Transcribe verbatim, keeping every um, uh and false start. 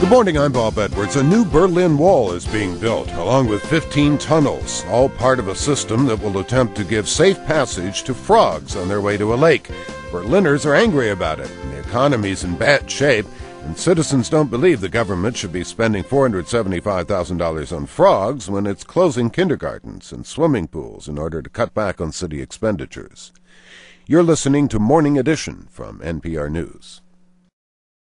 Good morning, I'm Bob Edwards. A new Berlin Wall is being built, along with fifteen tunnels, all part of a system that will attempt to give safe passage to frogs on their way to a lake. Berliners are angry about it, and the economy's in bad shape, and citizens don't believe the government should be spending four hundred seventy-five thousand dollars on frogs when it's closing kindergartens and swimming pools in order to cut back on city expenditures. You're listening to Morning Edition from N P R News.